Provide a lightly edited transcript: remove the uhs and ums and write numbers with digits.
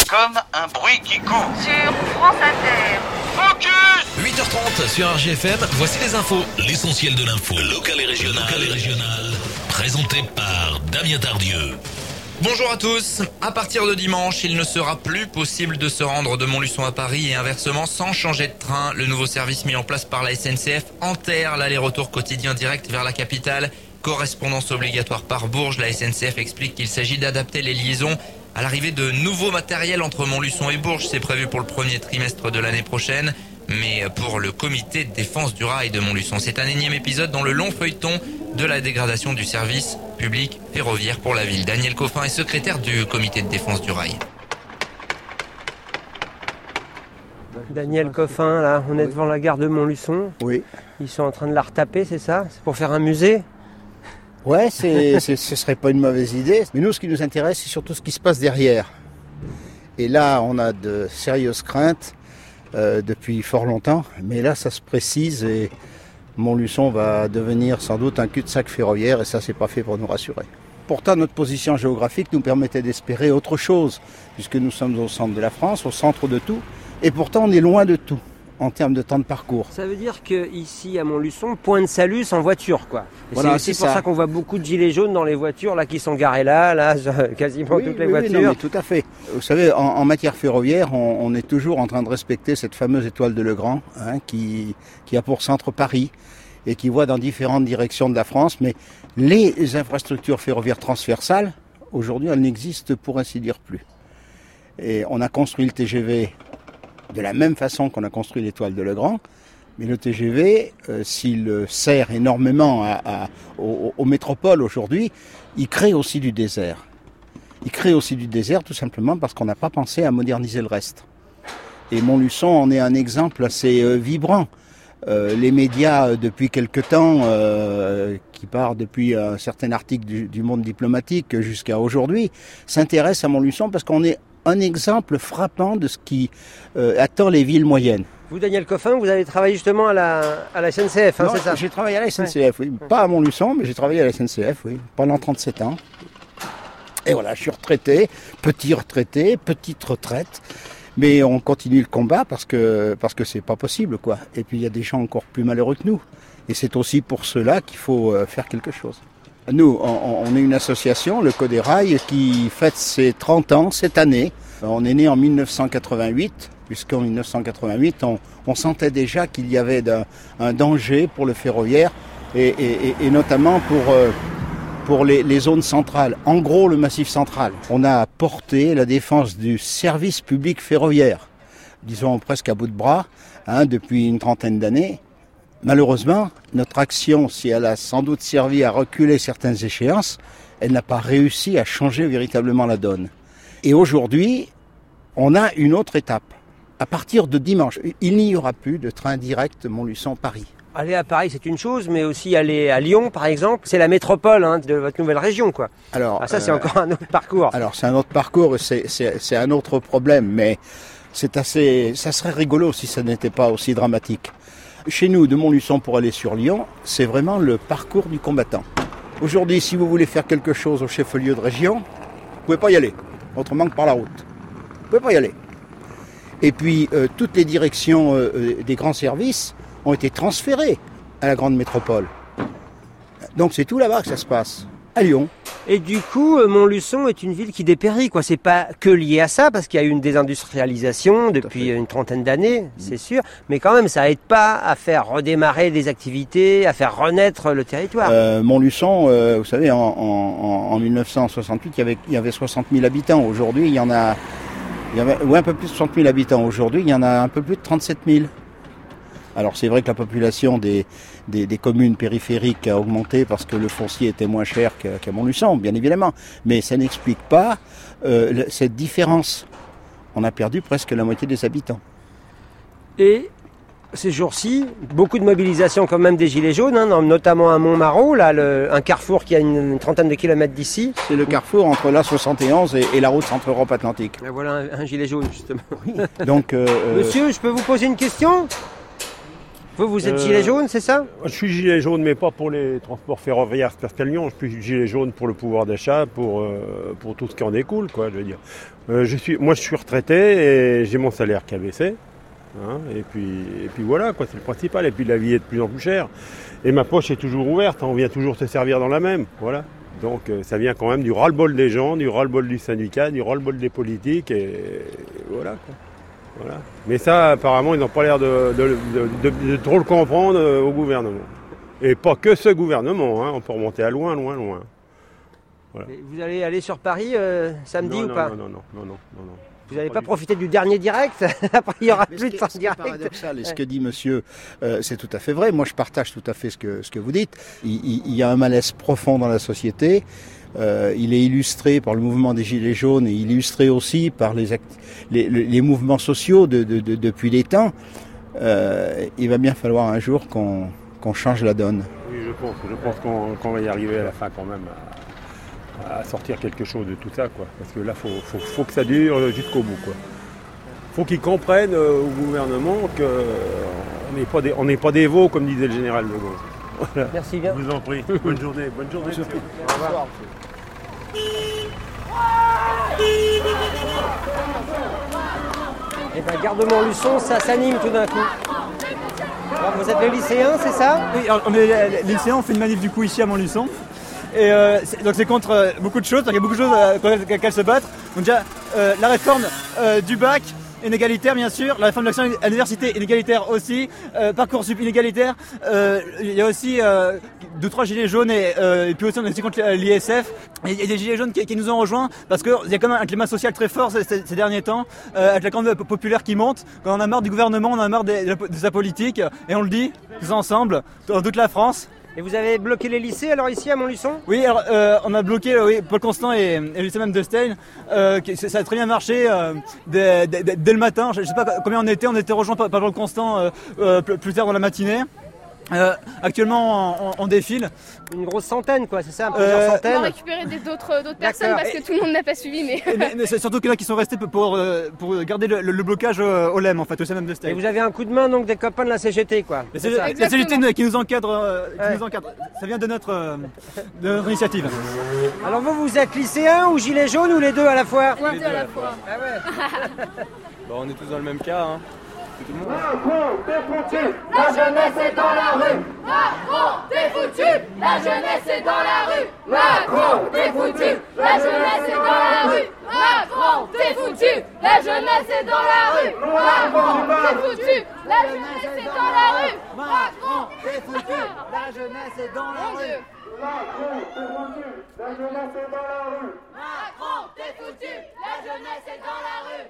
comme un bruit qui court. Sur France Inter. Focus 8h30 sur RGFM, voici les infos. L'essentiel de l'info, local et régional, présenté par Damien Tardieu. Bonjour à tous. À partir de dimanche, il ne sera plus possible de se rendre de Montluçon à Paris et inversement sans changer de train. Le nouveau service mis en place par la SNCF enterre l'aller-retour quotidien direct vers la capitale. Correspondance obligatoire par Bourges, la SNCF explique qu'il s'agit d'adapter les liaisons à l'arrivée de nouveaux matériels entre Montluçon et Bourges. C'est prévu pour le premier trimestre de l'année prochaine. Mais pour le comité de défense du rail de Montluçon, c'est un énième épisode dans le long feuilleton de la dégradation du service public ferroviaire pour la ville. Daniel Coffin est secrétaire du comité de défense du rail. Daniel Coffin, là, on est devant la gare de Montluçon. Oui. Ils sont en train de la retaper, c'est ça? C'est pour faire un musée? Ouais, ce serait pas une mauvaise idée. Mais nous, ce qui nous intéresse, c'est surtout ce qui se passe derrière. Et là, on a de sérieuses craintes depuis fort longtemps. Mais là, ça se précise et Montluçon va devenir sans doute un cul-de-sac ferroviaire et ça, c'est pas fait pour nous rassurer. Pourtant, notre position géographique nous permettait d'espérer autre chose, puisque nous sommes au centre de la France, au centre de tout. Et pourtant, on est loin de tout en termes de temps de parcours. Ça veut dire qu'ici à Montluçon, point de salut sans voiture, quoi. Et voilà, c'est aussi pour ça qu'on voit beaucoup de gilets jaunes dans les voitures là qui sont garées là, quasiment toutes les voitures. Oui, non, mais tout à fait. Vous savez, en matière ferroviaire, on est toujours en train de respecter cette fameuse étoile de Legrand, qui a pour centre Paris et qui voit dans différentes directions de la France. Mais les infrastructures ferroviaires transversales, aujourd'hui, elles n'existent pour ainsi dire plus. Et on a construit le TGV de la même façon qu'on a construit l'étoile de Legrand, mais le TGV, s'il sert énormément aux métropoles aujourd'hui, il crée aussi du désert. Il crée aussi du désert tout simplement parce qu'on n'a pas pensé à moderniser le reste. Et Montluçon en est un exemple assez vibrant. Les médias, depuis quelque temps, qui part depuis un certain article du Monde diplomatique jusqu'à aujourd'hui, s'intéressent à Montluçon parce qu'on est un exemple frappant de ce qui attend les villes moyennes. Vous, Daniel Coffin, vous avez travaillé justement à la SNCF, non, c'est ça? J'ai travaillé à la SNCF, oui. Pas à Montluçon, mais j'ai travaillé à la SNCF, oui, pendant 37 ans. Et voilà, je suis retraité, petite retraite. Mais on continue le combat parce que c'est pas possible, quoi. Et puis il y a des gens encore plus malheureux que nous. Et c'est aussi pour cela qu'il faut faire quelque chose. Nous, on est une association, le Coderail, qui fête ses 30 ans cette année. On est né en 1988, puisqu'en 1988, on sentait déjà qu'il y avait un danger pour le ferroviaire, et notamment pour les zones centrales. En gros, le Massif central. On a porté la défense du service public ferroviaire, disons presque à bout de bras, depuis une trentaine d'années. Malheureusement, notre action, si elle a sans doute servi à reculer certaines échéances, elle n'a pas réussi à changer véritablement la donne. Et aujourd'hui, on a une autre étape. À partir de dimanche, il n'y aura plus de train direct Montluçon-Paris. Aller à Paris, c'est une chose, mais aussi aller à Lyon, par exemple, c'est la métropole de votre nouvelle région, quoi. Alors, ça, c'est encore un autre parcours. Alors, c'est un autre parcours, c'est un autre problème, mais ça serait rigolo si ça n'était pas aussi dramatique. Chez nous, de Montluçon pour aller sur Lyon, c'est vraiment le parcours du combattant. Aujourd'hui, si vous voulez faire quelque chose au chef-lieu de région, vous ne pouvez pas y aller, autrement que par la route. Vous ne pouvez pas y aller. Et puis, toutes les directions des grands services ont été transférées à la grande métropole. Donc c'est tout là-bas que ça se passe, à Lyon. Et du coup, Montluçon est une ville qui dépérit, quoi. C'est pas que lié à ça, parce qu'il y a eu une désindustrialisation depuis une trentaine d'années, c'est sûr. Mais quand même, ça aide pas à faire redémarrer des activités, à faire renaître le territoire. Montluçon, vous savez, en 1968, il y avait 60 000 habitants. Aujourd'hui, il y en a un peu plus de 60 000 habitants. Aujourd'hui, il y en a un peu plus de 37 000. Alors c'est vrai que la population des communes périphériques a augmenté parce que le foncier était moins cher qu'à Montluçon, bien évidemment. Mais ça n'explique pas cette différence. On a perdu presque la moitié des habitants. Et ces jours-ci, beaucoup de mobilisation quand même des Gilets jaunes, notamment à Montmarault, là, un carrefour qui a une trentaine de kilomètres d'ici. C'est le carrefour entre l'A71 et la route Centre-Europe-Atlantique. Et voilà un gilet jaune, justement. Donc, Monsieur, je peux vous poser une question ? Vous êtes gilet jaune, c'est ça? Je suis gilet jaune, mais pas pour les transports ferroviaires Castelnion. Je suis gilet jaune pour le pouvoir d'achat, pour tout ce qui en découle, quoi, je veux dire. Moi, je suis retraité et j'ai mon salaire qui a baissé. Hein, et puis voilà, quoi, c'est le principal. Et puis la vie est de plus en plus chère. Et ma poche est toujours ouverte, hein, on vient toujours se servir dans la même. Voilà. Donc ça vient quand même du ras-le-bol des gens, du ras-le-bol du syndicat, du ras-le-bol des politiques. Et voilà, quoi. Voilà. Mais ça, apparemment, ils n'ont pas l'air de trop le comprendre au gouvernement. Et pas que ce gouvernement, hein, on peut remonter à loin. Voilà. Vous allez aller sur Paris samedi ou pas? Non. Vous n'allez pas profiter du dernier direct? Après, il n'y aura plus de fin Ce qui est direct. paradoxal, et ce que dit monsieur, c'est tout à fait vrai. Moi, je partage tout à fait ce que vous dites. Il y a un malaise profond dans la société. Il est illustré par le mouvement des Gilets jaunes et illustré aussi par les mouvements sociaux depuis des temps. Il va bien falloir un jour qu'on change la donne. Oui, je pense qu'on va y arriver à la fin quand même à sortir quelque chose de tout ça, quoi. Parce que là, faut que ça dure jusqu'au bout, quoi. Faut qu'ils comprennent au gouvernement qu'on n'est pas des veaux, comme disait le général de Gaulle. Voilà. Merci bien. Je vous en prie. Bonne journée. Monsieur. Au revoir. Et bien, Gare de Montluçon, ça s'anime tout d'un coup. Alors, vous êtes les lycéens, c'est ça? Oui, alors, on est les lycéens, on fait une manif du coup ici à Montluçon. Et donc c'est contre beaucoup de choses, il y a beaucoup de choses contre lesquelles se battre. Donc déjà, la réforme du bac, inégalitaire bien sûr, la réforme de l'accès à l'université inégalitaire aussi, Parcoursup inégalitaire, il y a aussi 2-3 gilets jaunes et puis aussi on est aussi contre l'ISF. Il y a des gilets jaunes qui nous ont rejoints parce qu'il y a quand même un climat social très fort ces derniers temps, avec la commande populaire qui monte. Quand on a marre du gouvernement, on a marre de sa politique et on le dit tous ensemble, dans toute la France. Et vous avez bloqué les lycées alors ici à Montluçon? Oui, alors on a bloqué Paul Constant et le lycée même de Stein. Ça a très bien marché dès le matin. Je ne sais pas combien on était rejoints par Paul Constant plus tard dans la matinée. Actuellement on défile. Une grosse centaine quoi, c'est ça? Plusieurs On centaines? a récupéré d'autres personnes parce que tout le monde n'a pas suivi. Mais c'est surtout qu'il y en a qui sont restés pour garder le blocage au LEM en fait, au lycée même de Stein. Et vous avez un coup de main donc des copains de la CGT quoi? La CGT qui nous encadre, ça vient de notre initiative. Alors vous êtes lycéens ou gilets jaunes ou les deux à la fois? Les deux à la fois. Ah ouais. Bon, on est tous dans le même cas, hein. Macron, t'es foutu, la jeunesse est dans la rue. Macron, t'es foutu, la jeunesse est dans la rue. Macron, t'es foutu, la jeunesse est dans la rue. Macron, t'es foutu, la jeunesse est dans la rue. Macron, t'es foutu, la jeunesse est dans la rue. Macron, t'es foutu, la jeunesse est dans la rue. Macron, t'es foutu, la jeunesse est dans la rue. Macron, t'es foutu, la jeunesse est dans la rue.